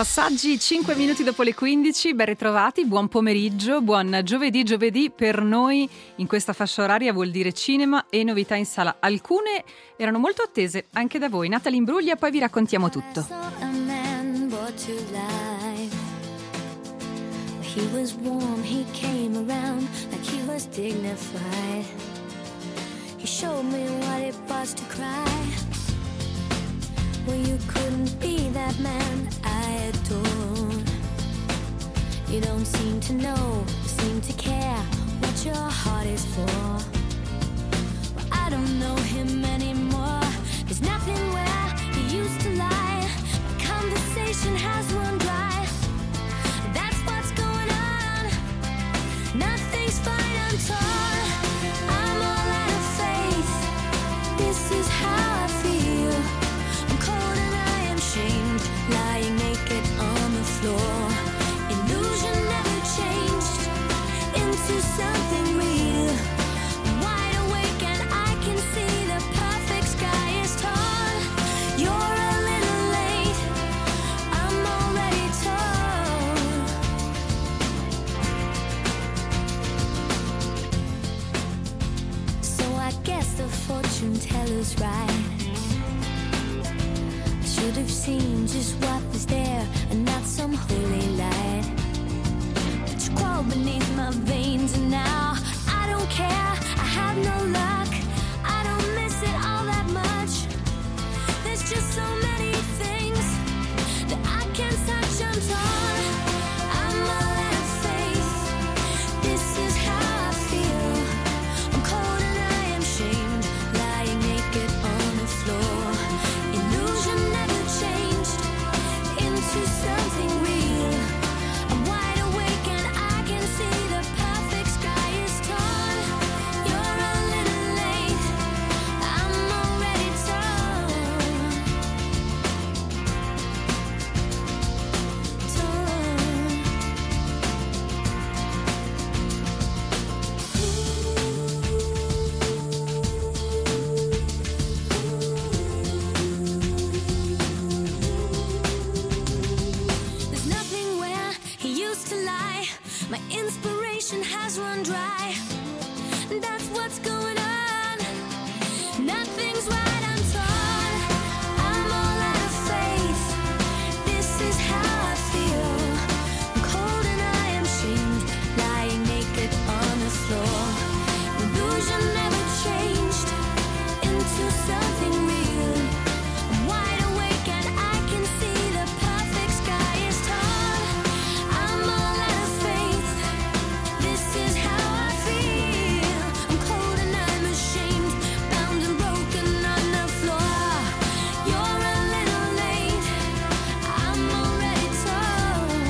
Passaggi 5 minuti dopo le 15, ben ritrovati, buon pomeriggio, buon giovedì per noi in questa fascia oraria vuol dire cinema e novità in sala. Alcune erano molto attese anche da voi. Natalie Imbruglia, poi vi raccontiamo tutto. He was warm, he came around like he was dignified. He showed me what it was to cry. Well, you couldn't be that man I adored. You don't seem to know, seem to care what your heart is for. Well, I don't know him anymore. There's nothing where he used to lie. The conversation has run dry. That's what's going on. Nothing's fine, I'm torn. I'm all out of faith. This is how I feel. I'm cold and I am shamed, lying naked on the floor. Illusion never changed into something real. I'm wide awake and I can see the perfect sky is torn. You're a little late, I'm already torn. So I guess the fortune teller's right. Should have seen just what was there and not some holy light. But you crawled beneath my veins and now I don't care, I have no luck. I don't miss it all that much. There's just so many things that I can't touch, I'm torn. I'm all out of faith. This is how I feel. I'm cold and I am shamed, lying naked on the floor. Illusion never changed into something real. I'm wide awake and I can see the perfect sky is torn. You're a little late, I'm already torn. There's nothing where he used to lie. My inspiration has run dry. That's what's going on. Nothing's right, I'm torn. I'm all out of faith. This is how I feel. I'm cold and I am shamed, lying naked on the floor. Illusion never changed into something real. I'm wide awake and I can see the perfect sky is torn. I'm all out of faith. This is how I feel. I'm cold and I'm ashamed, bound and broken on the floor. You're a little late, I'm already torn.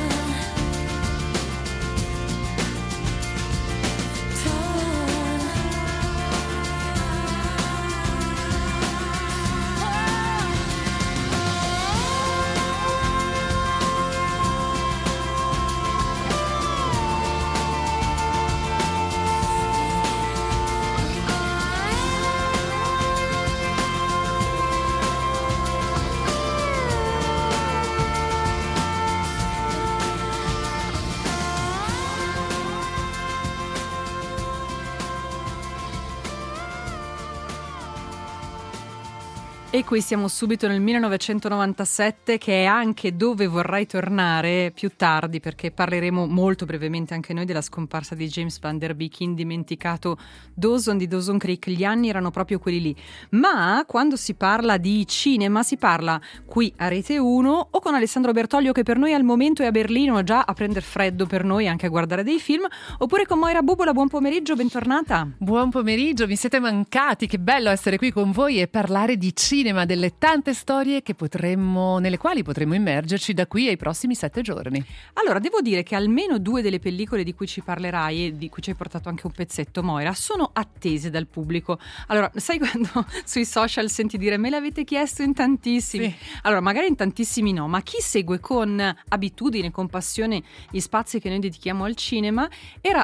E qui siamo subito nel 1997, che è anche dove vorrai tornare più tardi, perché parleremo molto brevemente anche noi della scomparsa di James Van Der Beek, indimenticato Dawson di Dawson Creek. Gli anni erano proprio quelli lì. Ma quando si parla di cinema si parla qui a Rete 1 o con Alessandro Bertoglio, che per noi al momento è a Berlino, già a prendere freddo per noi anche a guardare dei film, oppure con Moira Bubola. Buon pomeriggio, bentornata. Buon pomeriggio, mi siete mancati, che bello essere qui con voi e parlare di cinema, delle tante storie nelle quali potremmo immergerci da qui ai prossimi 7 giorni. Allora, devo dire che almeno 2 delle pellicole di cui ci parlerai e di cui ci hai portato anche un pezzetto, Moira, sono attese dal pubblico. Allora, sai quando sui social senti dire me l'avete chiesto in tantissimi? Sì. Allora, magari in tantissimi no, ma chi segue con abitudine, con passione gli spazi che noi dedichiamo al cinema era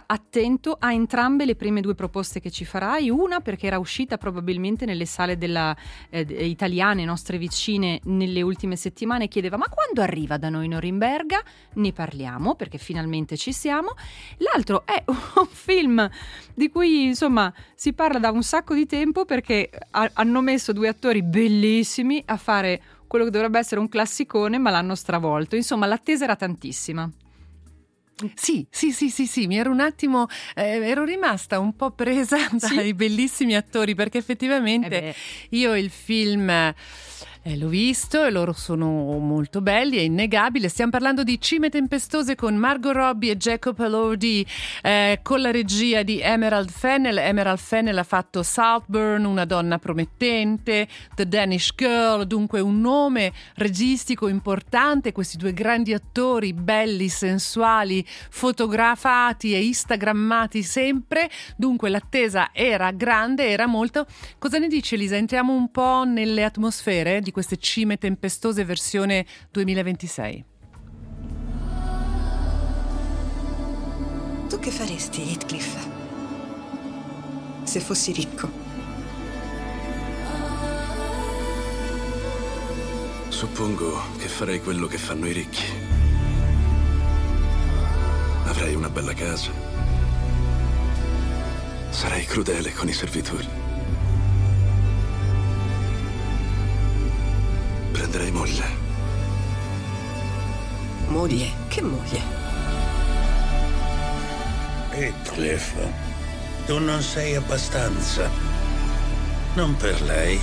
attento a entrambe le prime due proposte che ci farai, una perché era uscita probabilmente nelle sale italiane, nostre vicine, nelle ultime settimane, chiedeva ma quando arriva da noi Norimberga? Ne parliamo perché finalmente ci siamo. L'altro è un film di cui insomma si parla da un sacco di tempo perché hanno messo due attori bellissimi a fare quello che dovrebbe essere un classicone, ma l'hanno stravolto. Insomma, l'attesa era tantissima. Sì, mi ero un attimo, ero rimasta un po' presa dai bellissimi attori, perché effettivamente io il film l'ho visto e loro sono molto belli, è innegabile. Stiamo parlando di Cime tempestose con Margot Robbie e Jacob Elordi, con la regia di Emerald Fennell. Emerald Fennell ha fatto Saltburn, Una donna promettente, The Danish Girl, dunque un nome registico importante. Questi due grandi attori, belli, sensuali, fotografati e instagrammati sempre, dunque l'attesa era grande, era molto. Cosa ne dici, Elisa? Entriamo un po' nelle atmosfere di queste Cime tempestose versione 2026. Tu che faresti, Heathcliff, se fossi ricco? Suppongo che farei quello che fanno i ricchi. Avrei una bella casa. Sarei crudele con i servitori. Prenderei moglie. Moglie? Che moglie? Heathcliff, tu non sei abbastanza. Non per lei.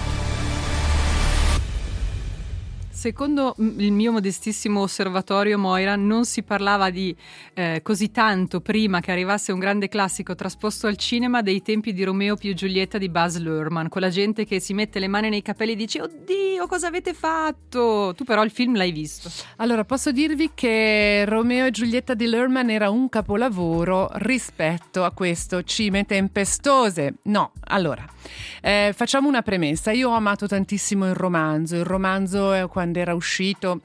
Secondo il mio modestissimo osservatorio, Moira, non si parlava di così tanto prima che arrivasse un grande classico trasposto al cinema dei tempi di Romeo più Giulietta di Baz Luhrmann, con la gente che si mette le mani nei capelli e dice oddio cosa avete fatto? Tu però il film l'hai visto. Allora posso dirvi che Romeo e Giulietta di Luhrmann era un capolavoro rispetto a questo Cime tempestose. No, allora facciamo una premessa. Io ho amato tantissimo il romanzo quando era uscito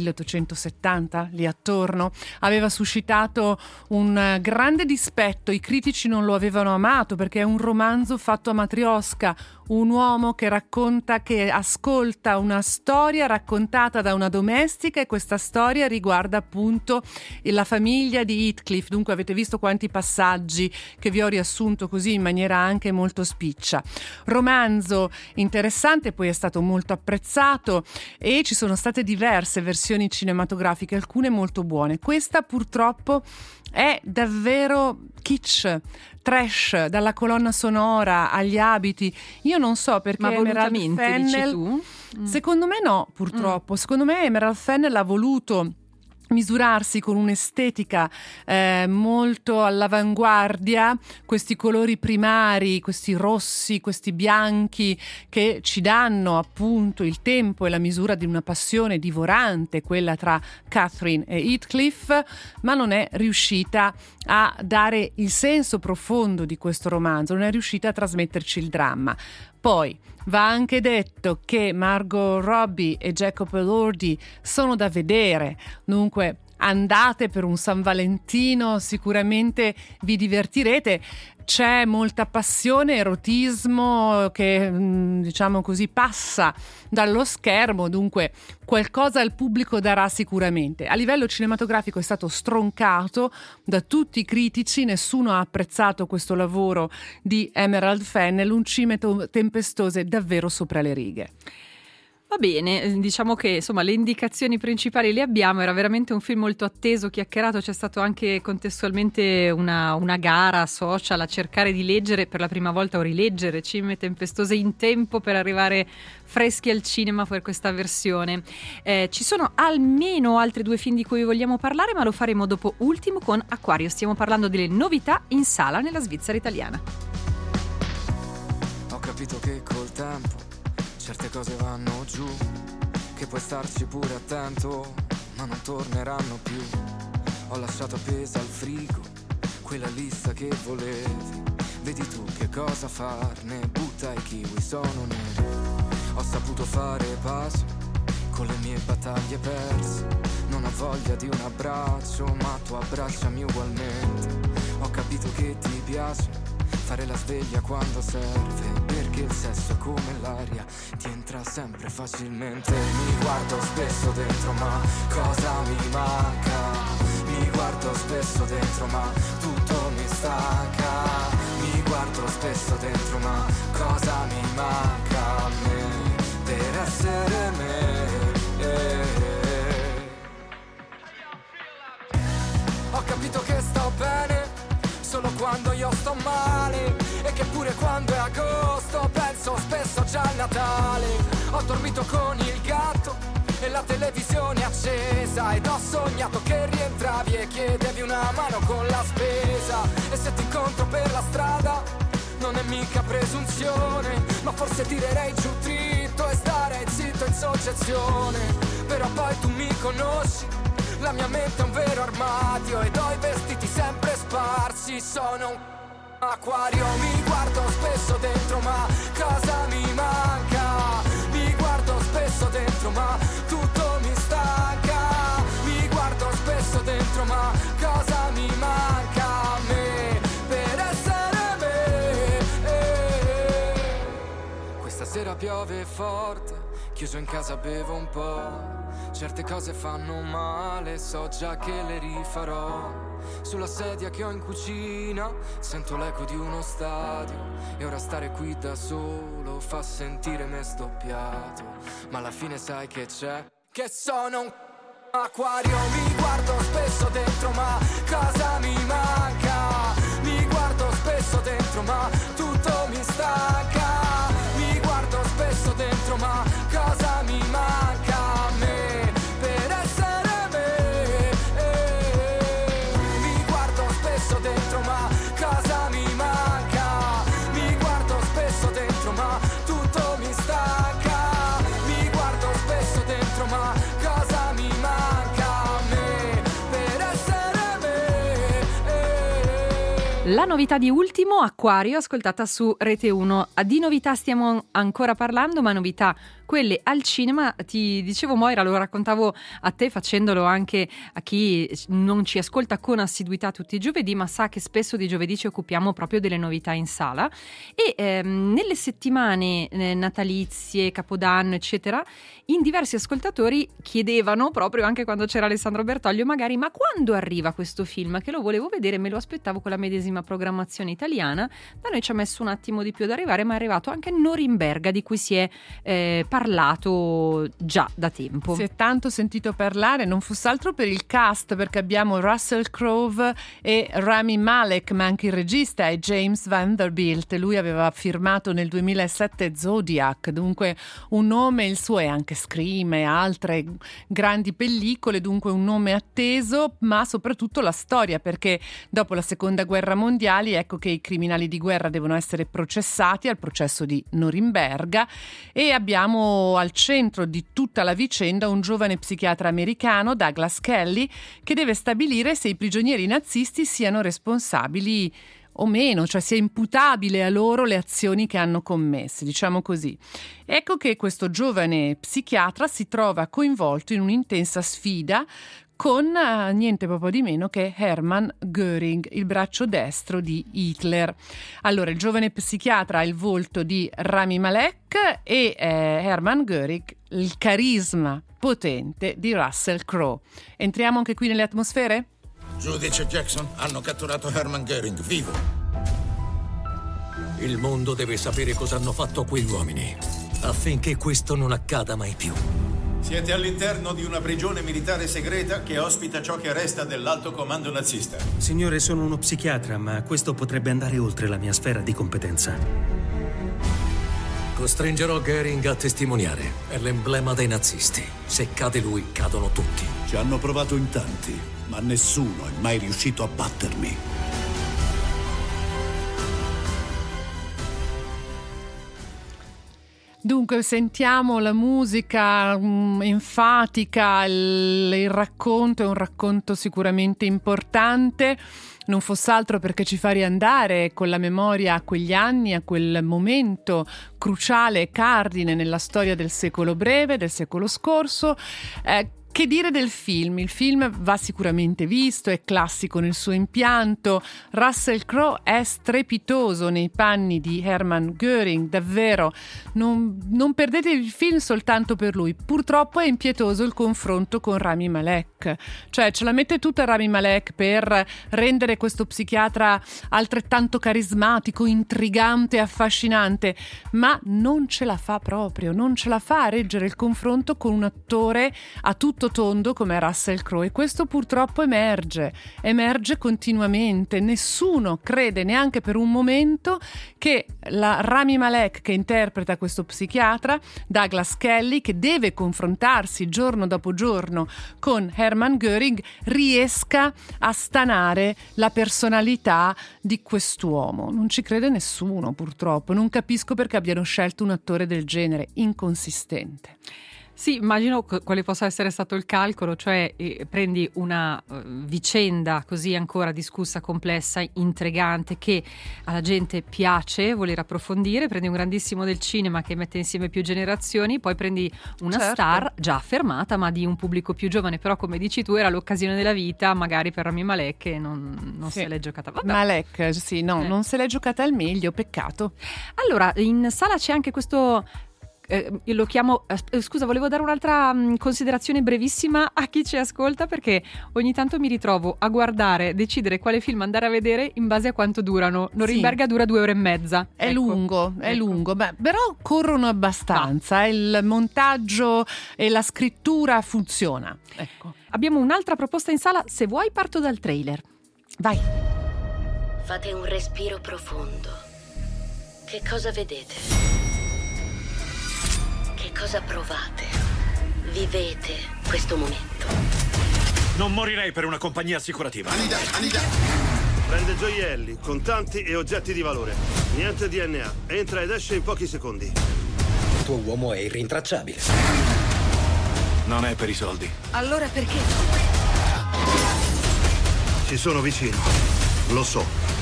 1870, lì attorno, aveva suscitato un grande dispetto. I critici non lo avevano amato perché è un romanzo fatto a matrioska, un uomo che racconta, che ascolta una storia raccontata da una domestica, e questa storia riguarda appunto la famiglia di Heathcliff. Dunque avete visto quanti passaggi che vi ho riassunto così in maniera anche molto spiccia. Romanzo interessante, poi è stato molto apprezzato e ci sono state diverse versioni cinematografiche, alcune molto buone. Questa purtroppo è davvero kitsch, trash, dalla colonna sonora agli abiti. Io non so perché. Ma volutamente, Emerald Fennell, dici tu? Secondo me no, purtroppo. Secondo me Emerald Fennell ha voluto misurarsi con un'estetica molto all'avanguardia, questi colori primari, questi rossi, questi bianchi che ci danno appunto il tempo e la misura di una passione divorante, quella tra Catherine e Heathcliff, ma non è riuscita a dare il senso profondo di questo romanzo, non è riuscita a trasmetterci il dramma. Poi va anche detto che Margot Robbie e Jacob Elordi sono da vedere, dunque andate per un San Valentino, sicuramente vi divertirete. C'è molta passione, erotismo che diciamo così passa dallo schermo, dunque qualcosa al pubblico darà sicuramente. A livello cinematografico è stato stroncato da tutti i critici, nessuno ha apprezzato questo lavoro di Emerald Fennell, un Cime tempestose davvero sopra le righe. Va bene, diciamo che insomma le indicazioni principali le abbiamo. Era veramente un film molto atteso, chiacchierato. C'è stato anche contestualmente una gara social a cercare di leggere per la prima volta o rileggere Cime tempestose in tempo per arrivare freschi al cinema per questa versione. Ci sono almeno altri due film di cui vogliamo parlare, ma lo faremo dopo Ultimo con Aquario. Stiamo parlando delle novità in sala nella Svizzera italiana. Ho capito che col tempo certe cose vanno giù, che puoi starci pure attento, ma non torneranno più. Ho lasciato appesa al frigo quella lista che volevi. Vedi tu che cosa farne, butta i kiwi, sono neri. Ho saputo fare pace con le mie battaglie perse. Non ho voglia di un abbraccio, ma tu abbracciami ugualmente. Ho capito che ti piace fare la sveglia quando serve, perché il sesso è come l'aria, ti entra sempre facilmente. Mi guardo spesso dentro, ma cosa mi manca? Mi guardo spesso dentro, ma tutto mi stanca. Mi guardo spesso dentro, ma cosa mi manca a me per essere me? Ho capito che sto bene solo quando io sto male, e che pure quando è agosto penso spesso già al Natale. Ho dormito con il gatto e la televisione accesa, ed ho sognato che rientravi e chiedevi una mano con la spesa. E se ti incontro per la strada non è mica presunzione, ma forse tirerei giù dritto e starei zitto in soggezione. Però poi tu mi conosci, la mia mente è un vero armadio ed ho i vestiti sempre sparsi. Sono un acquario, mi guardo spesso dentro, ma cosa mi manca? Mi guardo spesso dentro, ma tutto mi stanca. Mi guardo spesso dentro, ma cosa mi manca a me per essere me? Questa sera piove forte, chiuso in casa bevo un po'. Certe cose fanno male, so già che le rifarò. Sulla sedia che ho in cucina sento l'eco di uno stadio, e ora stare qui da solo fa sentire me sdoppiato. Ma alla fine sai che c'è? Che sono un acquario. Mi guardo spesso dentro, ma cosa mi manca? Mi guardo spesso dentro, ma tutto mi stanca. Mi guardo spesso dentro, ma cosa mi manca a me per essere me? Mi guardo spesso dentro, ma cosa mi manca? Mi guardo spesso dentro, ma tutto mi stanca. Mi guardo spesso dentro, ma cosa mi manca a me per essere me? La novità di ultimo, Acquario, ascoltata su Rete 1. Di novità stiamo ancora parlando, ma novità quelle al cinema. Ti dicevo, Moira, lo raccontavo a te facendolo anche a chi non ci ascolta con assiduità tutti i giovedì, ma sa che spesso di giovedì ci occupiamo proprio delle novità in sala, e nelle settimane natalizie, Capodanno eccetera, in diversi ascoltatori chiedevano, proprio anche quando c'era Alessandro Bertoglio magari, ma quando arriva questo film, che lo volevo vedere, me lo aspettavo con la medesima programmazione italiana. Da noi ci ha messo un attimo di più ad arrivare, ma è arrivato anche Norimberga, di cui si è parlato già da tempo. Si è tanto sentito parlare, non fosse altro per il cast, perché abbiamo Russell Crowe e Rami Malek, ma anche il regista è James Vanderbilt. Lui aveva firmato nel 2007 Zodiac, dunque un nome, il suo è anche Scream e altre grandi pellicole, dunque un nome atteso, ma soprattutto la storia, perché dopo la seconda guerra mondiale ecco che i criminali di guerra devono essere processati al processo di Norimberga, e abbiamo al centro di tutta la vicenda un giovane psichiatra americano, Douglas Kelly, che deve stabilire se i prigionieri nazisti siano responsabili o meno, cioè sia imputabile a loro le azioni che hanno commesse, diciamo così. Ecco che questo giovane psichiatra si trova coinvolto in un'intensa sfida con niente poco di meno che Hermann Göring, il braccio destro di Hitler. Allora, il giovane psichiatra ha il volto di Rami Malek e Hermann Göring il carisma potente di Russell Crowe. Entriamo anche qui nelle atmosfere? Giudice Jackson, hanno catturato Hermann Göring vivo. Il mondo deve sapere cosa hanno fatto quegli uomini, affinché questo non accada mai più. Siete all'interno di una prigione militare segreta che ospita ciò che resta dell'alto comando nazista. Signore, sono uno psichiatra, ma questo potrebbe andare oltre la mia sfera di competenza. Costringerò Göring a testimoniare. È l'emblema dei nazisti. Se cade lui, cadono tutti. Ci hanno provato in tanti, ma nessuno è mai riuscito a battermi. Dunque sentiamo la musica enfatica, il racconto è un racconto sicuramente importante, non fosse altro perché ci fa riandare con la memoria a quegli anni, a quel momento cruciale e cardine nella storia del secolo breve, del secolo scorso, Che dire del film? Il film va sicuramente visto, è classico nel suo impianto. Russell Crowe è strepitoso nei panni di Hermann Göring, davvero. Non perdete il film soltanto per lui. Purtroppo è impietoso il confronto con Rami Malek. Cioè, ce la mette tutta Rami Malek per rendere questo psichiatra altrettanto carismatico, intrigante, affascinante, ma non ce la fa proprio, non ce la fa a reggere il confronto con un attore a tutto tondo come Russell Crowe, e questo purtroppo emerge continuamente. Nessuno crede neanche per un momento che la Rami Malek che interpreta questo psichiatra, Douglas Kelly, che deve confrontarsi giorno dopo giorno con Hermann Göring, riesca a stanare la personalità di quest'uomo. Non ci crede nessuno, purtroppo. Non capisco perché abbiano scelto un attore del genere, inconsistente. Sì, immagino quale possa essere stato il calcolo, cioè prendi una vicenda così ancora discussa, complessa, intrigante, che alla gente piace voler approfondire, prendi un grandissimo del cinema che mette insieme più generazioni, poi prendi una star già affermata ma di un pubblico più giovane, però come dici tu era l'occasione della vita magari per Rami Malek che non sì. se l'è giocata. Vabbè. Malek, sì, no, non se l'è giocata al meglio, peccato. Allora, in sala c'è anche questo... io lo chiamo scusa, volevo dare un'altra considerazione brevissima a chi ci ascolta, perché ogni tanto mi ritrovo a guardare, decidere quale film andare a vedere in base a quanto durano. Norimberga dura 2 ore e mezza. È lungo. Beh, però corrono abbastanza, il montaggio e la scrittura funziona. Ecco. Abbiamo un'altra proposta in sala, se vuoi parto dal trailer. Vai. Fate un respiro profondo. Che cosa vedete? Che cosa provate? Vivete questo momento? Non morirei per una compagnia assicurativa. Anida. Prende gioielli, contanti e oggetti di valore. Niente DNA. Entra ed esce in pochi secondi. Il tuo uomo è irrintracciabile. Non è per i soldi. Allora perché? Ci sono vicino. Lo so.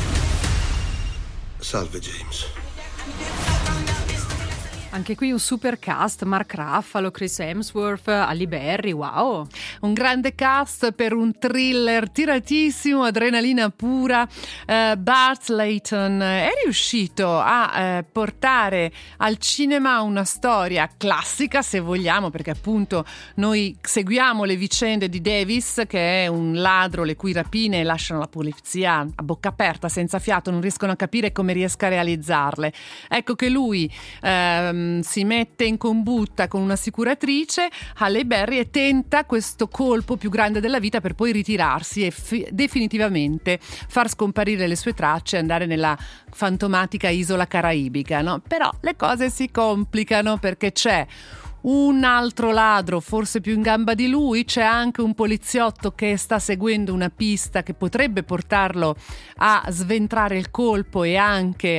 Salve, James. Anche qui un super cast, Mark Ruffalo, Chris Hemsworth, Halle Berry, wow! Un grande cast per un thriller tiratissimo, adrenalina pura. Bart Layton è riuscito a portare al cinema una storia classica, se vogliamo, perché appunto noi seguiamo le vicende di Davis, che è un ladro le cui rapine lasciano la polizia a bocca aperta, senza fiato, non riescono a capire come riesca a realizzarle. Ecco che lui si mette in combutta con un'assicuratrice, Halle Berry, e tenta questo colpo più grande della vita per poi ritirarsi e definitivamente far scomparire le sue tracce e andare nella fantomatica isola caraibica, no? Però le cose si complicano perché c'è un altro ladro, forse più in gamba di lui, c'è anche un poliziotto che sta seguendo una pista che potrebbe portarlo a sventrare il colpo e anche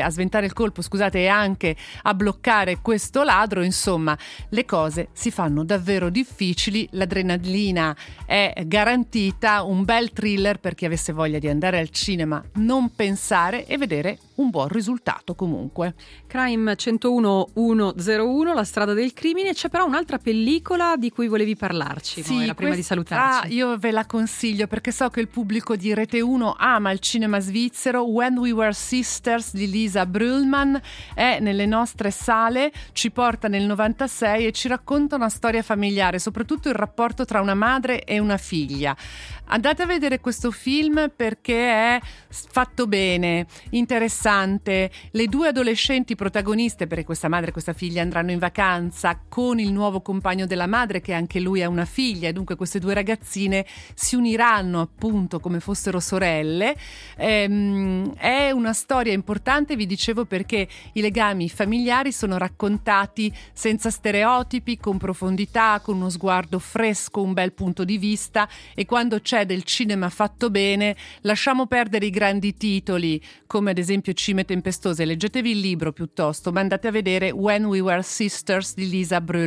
a bloccare questo ladro. Insomma, le cose si fanno davvero difficili, l'adrenalina è garantita, un bel thriller per chi avesse voglia di andare al cinema, non pensare e vedere un buon risultato comunque. Crime 101-101, La strada del crimine. C'è però un'altra pellicola di cui volevi parlarci, sì, Moira, prima di salutarci. Io ve la consiglio perché so che il pubblico di Rete 1 ama il cinema svizzero. When We Were Sisters di Lisa Brühlmann è nelle nostre sale, ci porta nel 96 e ci racconta una storia familiare, soprattutto il rapporto tra una madre e una figlia. Andate a vedere questo film perché è fatto bene, interessante. Le 2 adolescenti protagoniste, perché questa madre e questa figlia andranno in vacanza con il nuovo compagno della madre, che anche lui ha una figlia, e dunque queste 2 ragazzine si uniranno appunto come fossero sorelle. È una storia importante, vi dicevo, perché i legami familiari sono raccontati senza stereotipi, con profondità, con uno sguardo fresco, un bel punto di vista, e quando c'è del cinema fatto bene lasciamo perdere i grandi titoli come ad esempio Cime tempestose, leggetevi il libro piuttosto, ma andate a vedere When We Were Sisters di Lisa Brühlmann.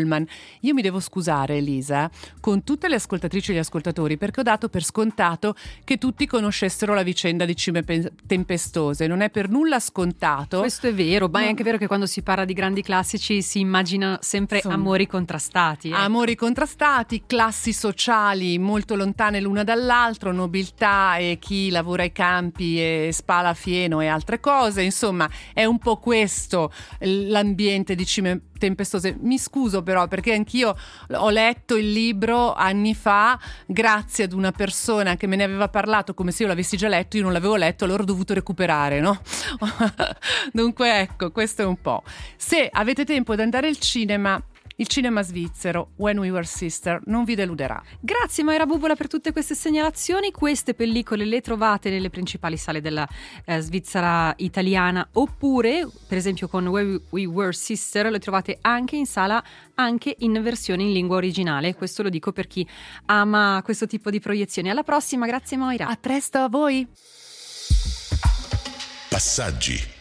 pullman. Io mi devo scusare, Elisa, con tutte le ascoltatrici e gli ascoltatori, perché ho dato per scontato che tutti conoscessero la vicenda di Cime Tempestose. Non è per nulla scontato. Questo è vero, ma è anche vero che quando si parla di grandi classici si immagina sempre amori contrastati. Amori contrastati, classi sociali molto lontane l'una dall'altro, nobiltà e chi lavora ai campi e spala fieno e altre cose. Insomma, è un po' questo l'ambiente di Cime Tempestose. Mi scuso però, perché anch'io ho letto il libro anni fa grazie ad una persona che me ne aveva parlato come se io l'avessi già letto. Io non l'avevo letto, allora ho dovuto recuperare, no? Dunque ecco, questo è un po'. Se avete tempo di andare al cinema, il cinema svizzero When We Were Sister non vi deluderà. Grazie Moira Bubola per tutte queste segnalazioni. Queste pellicole le trovate nelle principali sale della Svizzera italiana, oppure per esempio con When We Were Sister le trovate anche in sala, anche in versione in lingua originale. Questo lo dico per chi ama questo tipo di proiezioni. Alla prossima, grazie Moira. A presto a voi. Passaggi.